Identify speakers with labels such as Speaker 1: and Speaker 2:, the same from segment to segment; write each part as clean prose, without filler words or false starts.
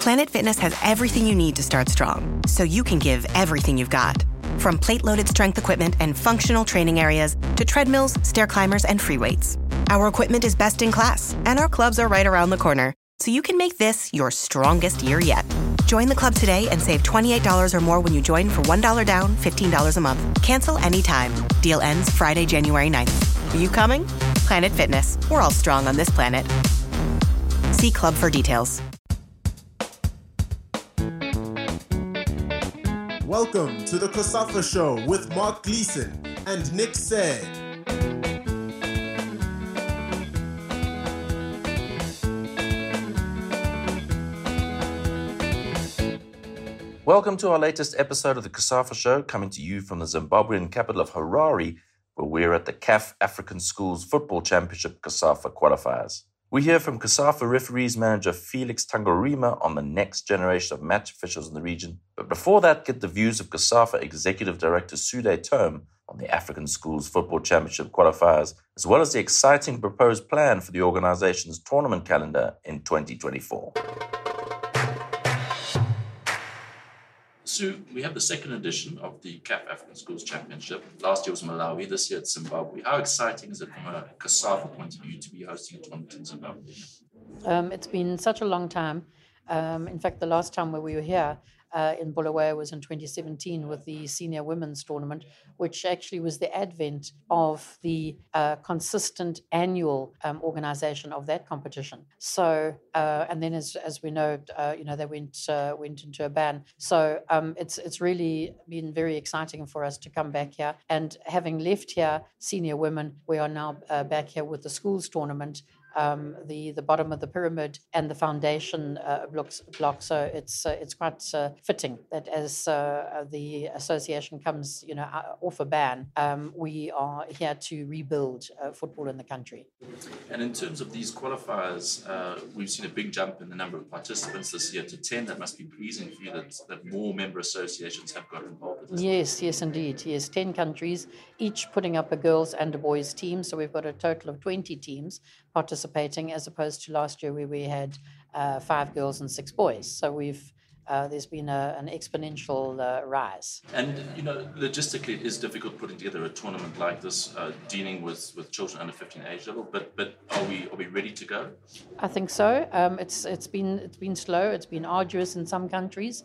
Speaker 1: Planet Fitness has everything you need to start strong, so you can give everything you've got. From plate-loaded strength equipment and functional training areas to treadmills, stair climbers, and free weights. Our equipment is best in class, and our clubs are right around the corner, so you can make this your strongest year yet. Join the club today and save $28 or more when you join for $1 down, $15 a month. Cancel anytime. Deal ends Friday, January 9th. Are you coming? Planet Fitness. We're all strong on this planet. See club for details.
Speaker 2: Welcome to the COSAFA Show with Mark Gleeson and Nick Said.
Speaker 3: Welcome to our latest episode of the COSAFA Show, coming to you from the Zimbabwean capital of Harare, where we're at the CAF African Schools Football Championship COSAFA qualifiers. We hear from COSAFA referees manager Felix Tangorima on the next generation of match officials in the region. But before that, get the views of COSAFA Executive Director Sude Tome on the African Schools Football Championship qualifiers, as well as the exciting proposed plan for the organization's tournament calendar in 2024. Sue, we have the second edition of the CAF African Schools Championship. Last year was Malawi, this year it's Zimbabwe. How exciting is it from a COSAFA point of view to be hosting a tournament in Zimbabwe?
Speaker 4: It's been such a long time. In fact, the last time where we were here in Bulawayo was in 2017 with the Senior Women's Tournament, which actually was the advent of the consistent annual organization of that competition. So, and then as we know, they went into a ban. So it's really been very exciting for us to come back here. And having left here Senior Women, we are now back here with the schools tournament. The bottom of the pyramid and the foundation block. So it's quite fitting that as the association comes, off a ban, we are here to rebuild football in the country.
Speaker 3: And in terms of these qualifiers, we've seen a big jump in the number of participants this year to 10. That must be pleasing for you that more member associations have got involved in this.
Speaker 4: Yes, indeed. Yes, 10 countries, each putting up a girls' and a boys' team. So we've got a total of 20 teams participating, as opposed to last year where we had 5 girls and 6 boys. So there's been an exponential rise.
Speaker 3: And logistically, it is difficult putting together a tournament like this, dealing with children under 15 age level. But are we ready to go?
Speaker 4: I think so. It's been slow. It's been arduous in some countries.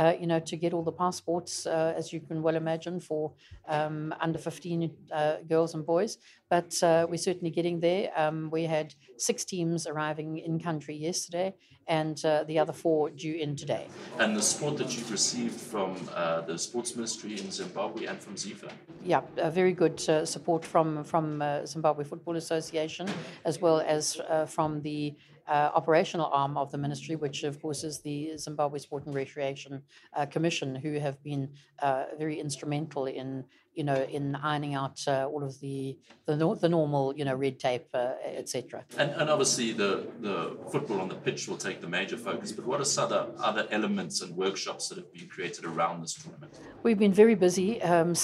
Speaker 4: To get all the passports, as you can well imagine, for under 15 girls and boys. But we're certainly getting there. We had 6 teams arriving in country yesterday, and the other 4 due in today.
Speaker 3: And the support that you've received from the Sports Ministry in Zimbabwe and from ZIFA?
Speaker 4: Yeah, very good support from Zimbabwe Football Association, as well as from the operational arm of the ministry, which of course is the Zimbabwe Sport and Recreation Commission, who have been very instrumental in ironing out all of the normal red tape, etc.
Speaker 3: And obviously the football on the pitch will take the major focus. But what are other elements and workshops that have been created around this tournament?
Speaker 4: We've been very busy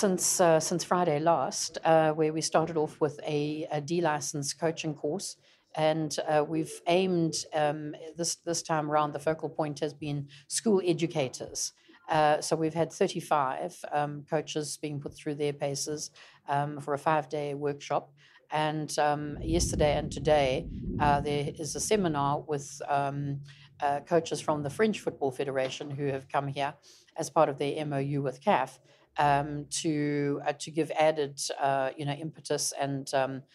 Speaker 4: since Friday last, where we started off with a D-license coaching course. And we've aimed, this time around, the focal point has been school educators. So we've had 35 coaches being put through their paces for a 5-day workshop. And yesterday and today, there is a seminar with coaches from the French Football Federation who have come here as part of their MOU with CAF to give added impetus and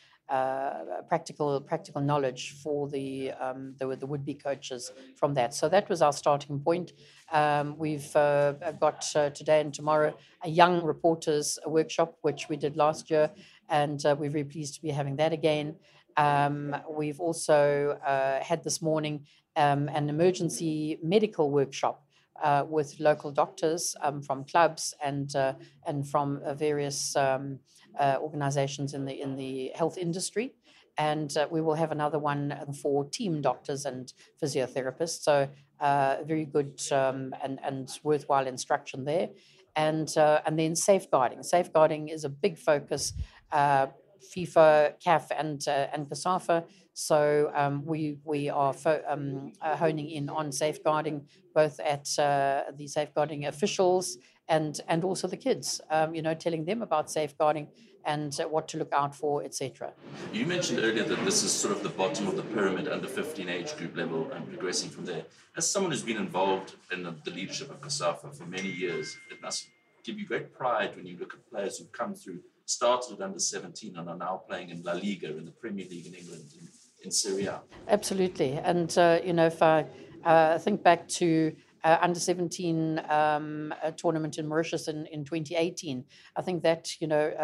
Speaker 4: practical knowledge for the would-be coaches from that. So that was our starting point. We've got today and tomorrow a young reporters workshop, which we did last year, and we're very pleased to be having that again. We've also had this morning an emergency medical workshop with local doctors from clubs and from various organizations in the health industry. And we will have another one for team doctors and physiotherapists. So very good and worthwhile instruction there. And then safeguarding. Safeguarding is a big focus FIFA, CAF, and COSAFA. So we are honing in on safeguarding, both at the safeguarding officials and also the kids, telling them about safeguarding and what to look out for, etc.
Speaker 3: You mentioned earlier that this is sort of the bottom of the pyramid under 15 age group level and progressing from there. As someone who's been involved in the leadership of COSAFA for many years, it must give you great pride when you look at players who've come through, started at under 17 and are now playing in La Liga, in the Premier League in England, in Serie A.
Speaker 4: Absolutely. And, if I think back to under 17 tournament in Mauritius in 2018, I think that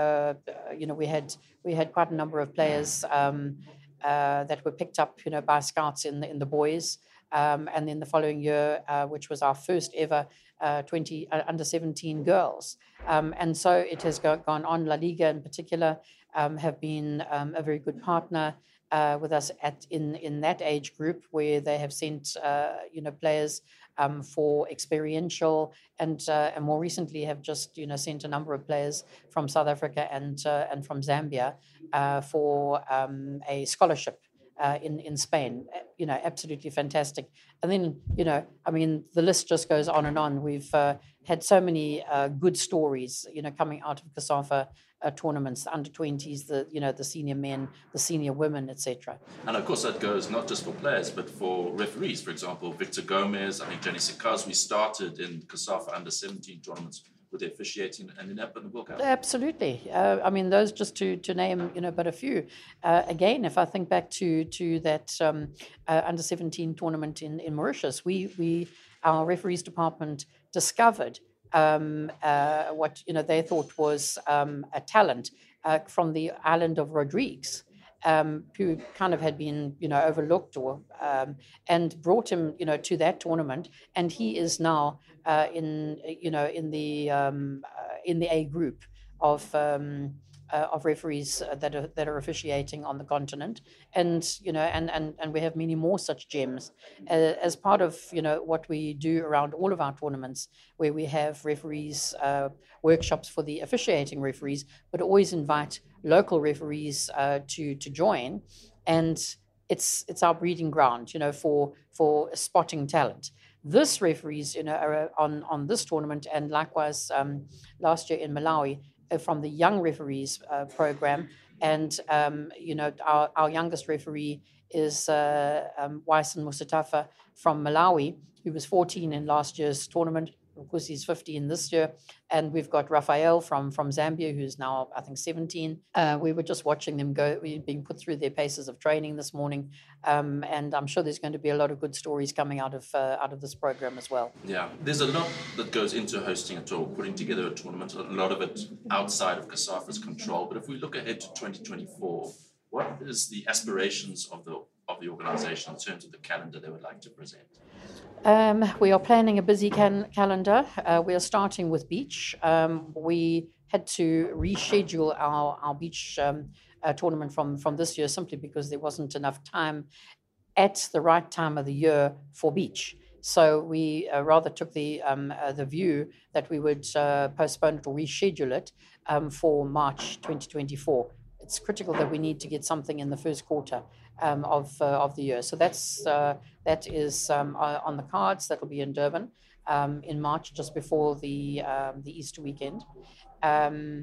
Speaker 4: we had quite a number of players that were picked up by scouts in the boys, and then the following year, which was our first ever under 17 girls, and so it has gone on. La Liga in particular have been a very good partner with us in that age group, where they have sent players for experiential, and more recently have just sent a number of players from South Africa and from Zambia for a scholarship in Spain. Absolutely fantastic. And then the list just goes on and on. We've had so many good stories coming out of COSAFA tournaments, the under 20s, the senior men, the senior women, etc.
Speaker 3: And of course that goes not just for players but for referees. For example, Victor Gomez, I think Jenny Sikazwe started in COSAFA under 17 tournaments with the officiating and in the World Cup.
Speaker 4: Absolutely. Those just to name but a few. Again, if I think back to that under 17 tournament in Mauritius, our referees department discovered what they thought was a talent from the island of Rodrigues, who kind of had been overlooked and brought him to that tournament, and he is now in the A group of referees that are officiating on the continent, and we have many more such gems as part of what we do around all of our tournaments, where we have referees workshops for the officiating referees, but always invite local referees to join, and it's our breeding ground for spotting talent. This referees are on this tournament, and likewise last year in Malawi, from the young referees program, and our youngest referee is Waison Musatafa from Malawi, who was 14 in last year's tournament. Of course, he's 15 this year. And we've got Rafael from Zambia, who's now, I think, 17. We were just watching them go, being put through their paces of training this morning. And I'm sure there's going to be a lot of good stories coming out of this program as well.
Speaker 3: Yeah, there's a lot that goes into hosting a tour, putting together a tournament, a lot of it outside of COSAFA's control. But if we look ahead to 2024, what is the aspirations of the organization in terms of the calendar they would like to present?
Speaker 4: We are planning a busy calendar. We are starting with beach. We had to reschedule our beach tournament from this year simply because there wasn't enough time at the right time of the year for beach. So we rather took the view that we would postpone it or reschedule it for March 2024. It's critical that we need to get something in the first quarter of the year. So that is on the cards. That will be in Durban in March, just before the Easter weekend, and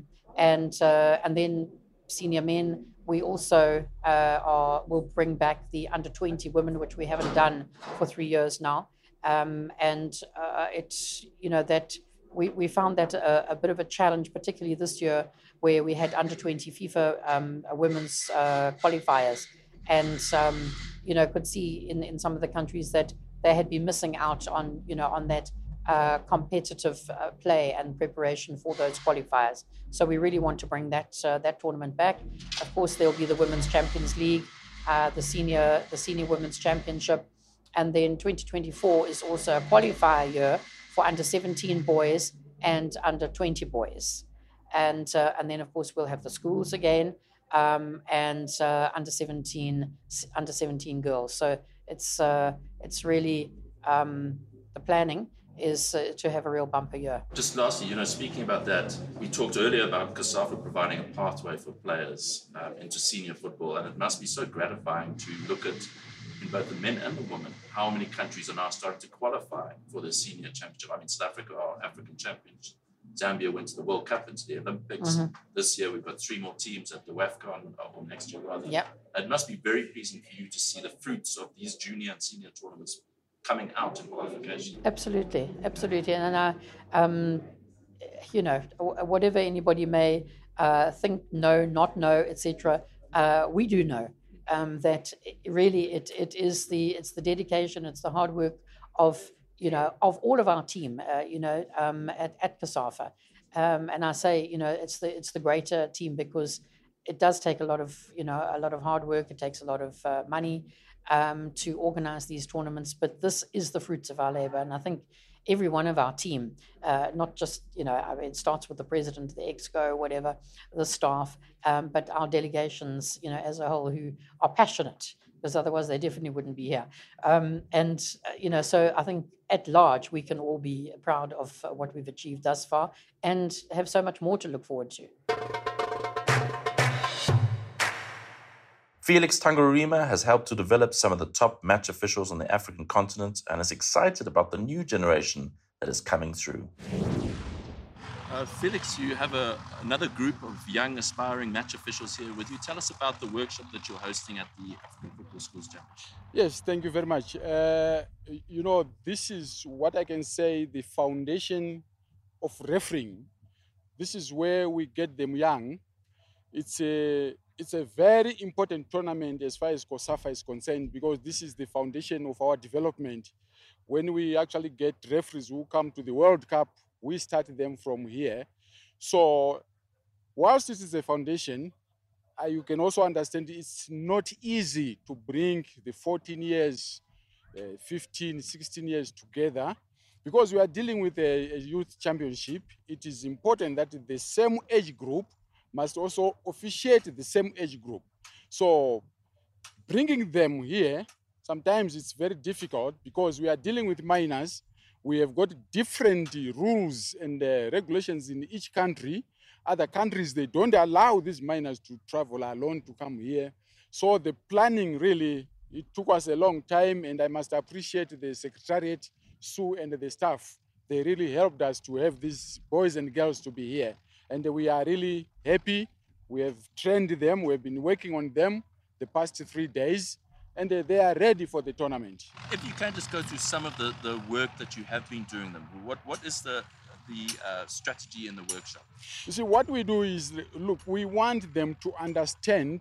Speaker 4: then senior men. We also will bring back the under 20 women, which we haven't done for 3 years now, and it's that. We found that a bit of a challenge, particularly this year, where we had under 20 FIFA women's qualifiers, and could see in some of the countries that they had been missing out on that competitive play and preparation for those qualifiers. So we really want to bring that tournament back. Of course, there will be the Women's Champions League, the senior Women's Championship, and then 2024 is also a qualifier year for under 17 boys and under 20 boys. And then, of course, we'll have the schools again, and under 17 girls. So it's really the planning is to have a real bumper year.
Speaker 3: Just lastly, speaking about that, we talked earlier about COSAFA providing a pathway for players into senior football, and it must be so gratifying to look at, in both the men and the women, how many countries are now starting to qualify for the senior championship. I mean, South Africa are African champions. Zambia went to the World Cup and to the Olympics.
Speaker 4: Mm-hmm.
Speaker 3: This year, we've got 3 more teams at the WAFCON, or next year rather.
Speaker 4: Yep.
Speaker 3: It must be very pleasing for you to see the fruits of these junior and senior tournaments coming out in qualification.
Speaker 4: Absolutely. And whatever anybody may think, know, not know, etc., we do know that really it is the dedication, it's the hard work of all of our team, at COSAFA. And I say, it's the greater team because it does take a lot of hard work. It takes a lot of money to organize these tournaments, but this is the fruits of our labor. And I think every one of our team, not just, it starts with the president, the exco, whatever, the staff, but our delegations, as a whole, who are passionate, because otherwise they definitely wouldn't be here. So I think at large, we can all be proud of what we've achieved thus far and have so much more to look forward to.
Speaker 3: Felix Tangorima has helped to develop some of the top match officials on the African continent and is excited about the new generation that is coming through. Felix, you have another group of young aspiring match officials here with you. Tell us about the workshop that you're hosting at the African Football Schools Championship.
Speaker 5: Yes, thank you very much. This is what I can say, the foundation of refereeing. This is where we get them young. It's a very important tournament as far as COSAFA is concerned, because this is the foundation of our development. When we actually get referees who come to the World Cup, we start them from here. So whilst this is a foundation, you can also understand it's not easy to bring the 14 years, 15, 16 years together, because we are dealing with a youth championship. It is important that the same age group must also officiate the same age group. So bringing them here, sometimes it's very difficult because we are dealing with minors. We have got different rules and regulations in each country. Other countries, they don't allow these minors to travel alone to come here. So the planning really, it took us a long time, and I must appreciate the Secretariat, Sue, and the staff. They really helped us to have these boys and girls to be here. And we are really happy. We have trained them. We have been working on them the past 3 days, and they are ready for the tournament.
Speaker 3: If you can just go through some of the work that you have been doing them, what is the strategy in the workshop?
Speaker 5: You see, what we do is, look, we want them to understand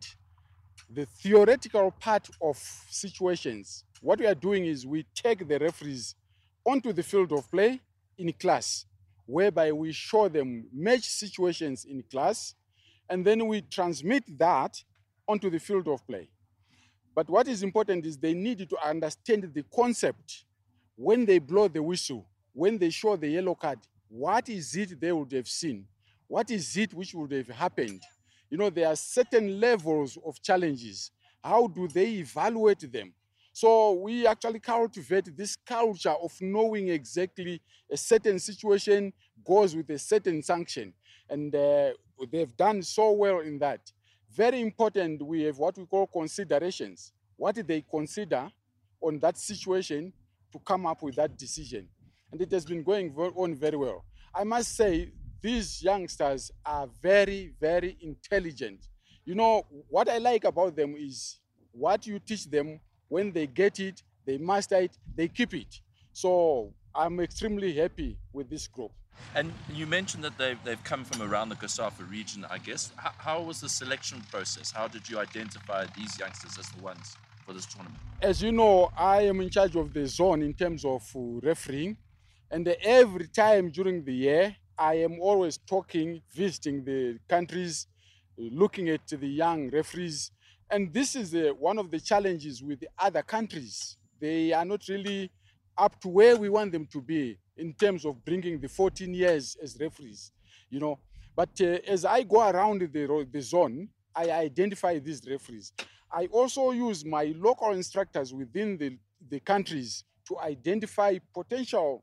Speaker 5: the theoretical part of situations. What we are doing is we take the referees onto the field of play in class, whereby we show them match situations in class, and then we transmit that onto the field of play. But what is important is they need to understand the concept. When they blow the whistle, when they show the yellow card, what is it they would have seen? What is it which would have happened? There are certain levels of challenges. How do they evaluate them? So we actually cultivate this culture of knowing exactly a certain situation goes with a certain sanction. And they've done so well in that. Very important, we have what we call considerations. What did they consider on that situation to come up with that decision? And it has been going on very well. I must say, these youngsters are very, very intelligent. What I like about them is what you teach them, when they get it, they master it, they keep it. So I'm extremely happy with this group.
Speaker 3: And you mentioned that they've come from around the COSAFA region, I guess. How was the selection process? How did you identify these youngsters as the ones for this tournament?
Speaker 5: As you know, I am in charge of the zone in terms of refereeing. And every time during the year, I am always visiting the countries, looking at the young referees. And this is one of the challenges with the other countries. They are not really up to where we want them to be in terms of bringing the 14 years as referees, But as I go around the zone, I identify these referees. I also use my local instructors within the countries to identify potential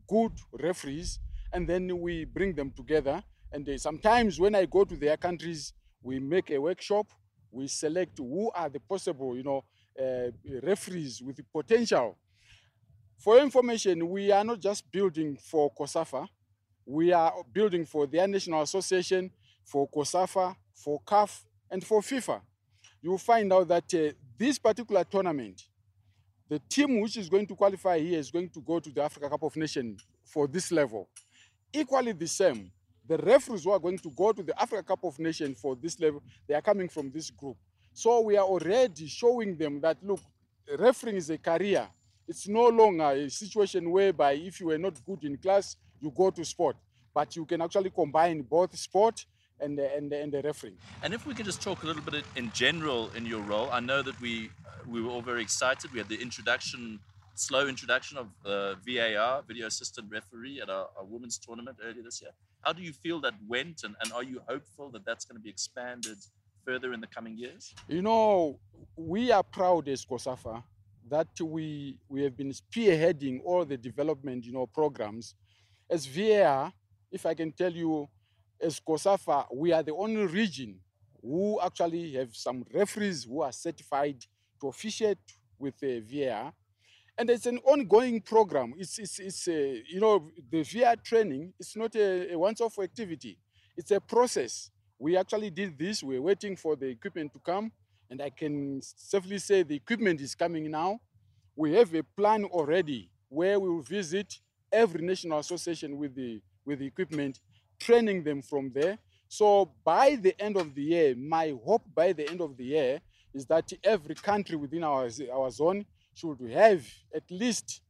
Speaker 5: good referees, and then we bring them together. And sometimes when I go to their countries, we make a workshop. We select who are the possible, referees with the potential. For your information, we are not just building for COSAFA. We are building for their national association, for COSAFA, for CAF, and for FIFA. You will find out that this particular tournament, the team which is going to qualify here is going to go to the Africa Cup of Nations for this level. Equally the same, the referees who are going to go to the Africa Cup of Nations for this level, they are coming from this group. So we are already showing them that, look, refereeing is a career. It's no longer a situation whereby if you were not good in class, you go to sport. But you can actually combine both sport and the refereeing.
Speaker 3: And if we could just talk a little bit in general in your role, I know that we were all very excited. We had the slow introduction of VAR, Video Assistant Referee, at our women's tournament earlier this year. How do you feel that went, and are you hopeful that that's going to be expanded further in the coming years?
Speaker 5: We are proud as COSAFA that we have been spearheading all the development, programs. As VAR, if I can tell you, as COSAFA, we are the only region who actually have some referees who are certified to officiate with VAR. And it's an ongoing program. The VAR training, it's not a once-off activity. It's a process. We actually did this. We're waiting for the equipment to come. And I can safely say the equipment is coming now. We have a plan already where we will visit every national association with the equipment, training them from there. So by the end of the year, my hope by the end of the year is that every country within our zone should have at least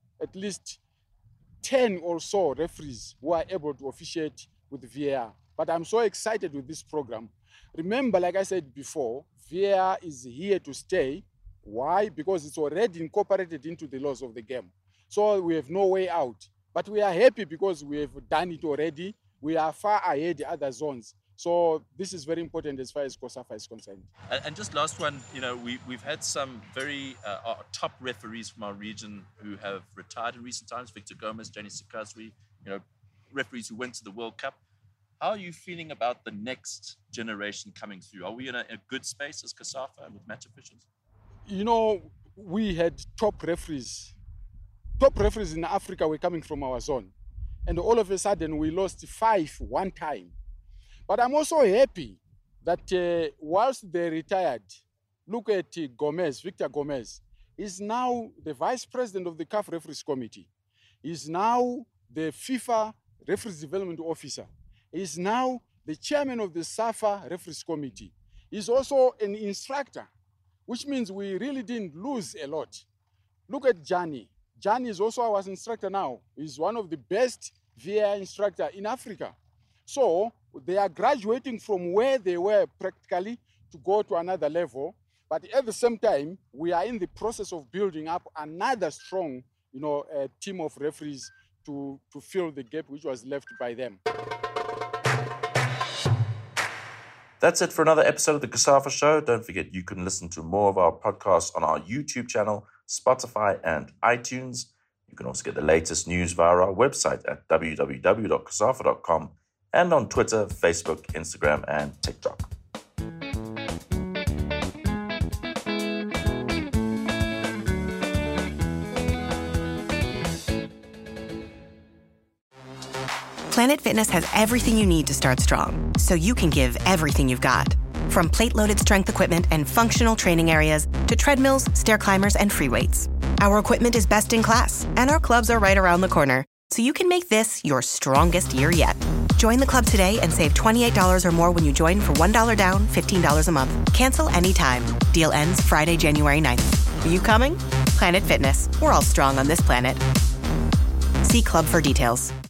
Speaker 5: 10 or so referees who are able to officiate with VAR. But I'm so excited with this program. Remember, like I said before, VAR is here to stay. Why? Because it's already incorporated into the laws of the game. So we have no way out. But we are happy because we have done it already. We are far ahead of other zones. So this is very important as far as COSAFA is concerned.
Speaker 3: And just last one, we've had some very top referees from our region who have retired in recent times. Victor Gomez, Janie Sikazwi, referees who went to the World Cup. How are you feeling about the next generation coming through? Are we in a good space as COSAFA and with match officials?
Speaker 5: We had top referees. Top referees in Africa were coming from our zone. And all of a sudden, we lost 5 one time. But I'm also happy that whilst they retired, look at Victor Gomez. He's now the vice president of the CAF Referees Committee. He's now the FIFA Referees Development Officer. He's now the chairman of the SAFA Referees Committee. He's also an instructor, which means we really didn't lose a lot. Look at Gianni. Gianni is also our instructor now. He's one of the best VAR instructor in Africa. So they are graduating from where they were practically to go to another level. But at the same time, we are in the process of building up another strong, team of referees to fill the gap which was left by them.
Speaker 3: That's it for another episode of the COSAFA Show. Don't forget you can listen to more of our podcasts on our YouTube channel, Spotify, and iTunes. You can also get the latest news via our website at www.cosafa.com and on Twitter, Facebook, Instagram, and TikTok.
Speaker 1: Planet Fitness has everything you need to start strong, so you can give everything you've got. From plate-loaded strength equipment and functional training areas to treadmills, stair climbers, and free weights. Our equipment is best in class, and our clubs are right around the corner, so you can make this your strongest year yet. Join the club today and save $28 or more when you join for $1 down, $15 a month. Cancel anytime. Deal ends Friday, January 9th. Are you coming? Planet Fitness. We're all strong on this planet. See club for details.